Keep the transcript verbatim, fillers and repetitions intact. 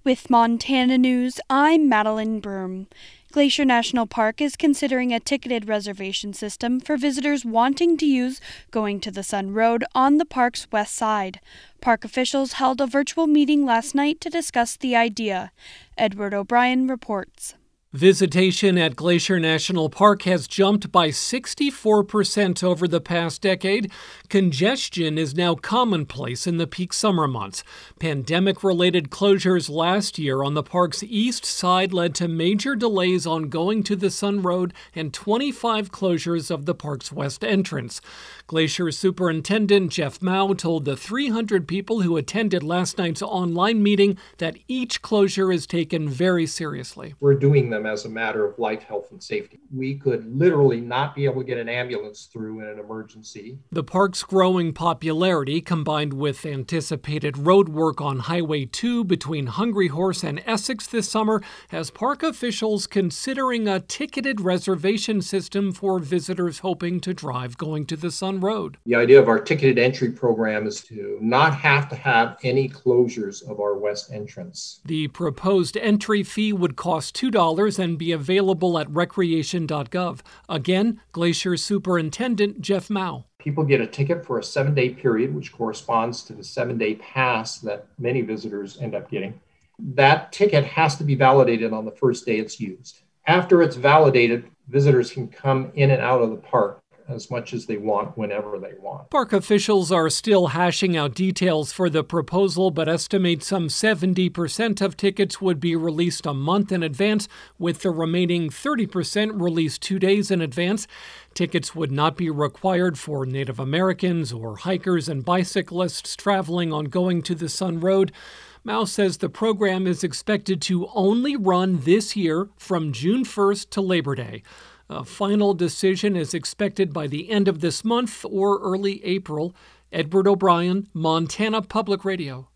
With Montana News, I'm Madeline Broom. Glacier National Park is considering a ticketed reservation system for visitors wanting to use Going to the Sun Road on the park's west side. Park officials held a virtual meeting last night to discuss the idea. Edward O'Brien reports. Visitation at Glacier National Park has jumped by sixty-four percent over the past decade. Congestion is now commonplace in the peak summer months. Pandemic-related closures last year on the park's east side led to major delays on Going to the Sun Road and twenty-five closures of the park's west entrance. Glacier Superintendent Jeff Mao told the three hundred people who attended last night's online meeting that each closure is taken very seriously. We're doing them as a matter of life, health, and safety. We could literally not be able to get an ambulance through in an emergency. The park's growing popularity, combined with anticipated road work on Highway two between Hungry Horse and Essex this summer, has park officials considering a ticketed reservation system for visitors hoping to drive Going to the Sun Road. The idea of our ticketed entry program is to not have to have any closures of our west entrance. The proposed entry fee would cost two dollars and be available at recreation dot gov. Again, Glacier Superintendent Jeff Mao. People get a ticket for a seven-day period, which corresponds to the seven-day pass that many visitors end up getting. That ticket has to be validated on the first day it's used. After it's validated, visitors can come in and out of the park as much as they want, whenever they want. Park officials are still hashing out details for the proposal, but estimate some seventy percent of tickets would be released a month in advance, with the remaining thirty percent released two days in advance. Tickets would not be required for Native Americans or hikers and bicyclists traveling on Going to the Sun Road. Mao says the program is expected to only run this year from June first to Labor Day. A final decision is expected by the end of this month or early April. Edward O'Brien, Montana Public Radio.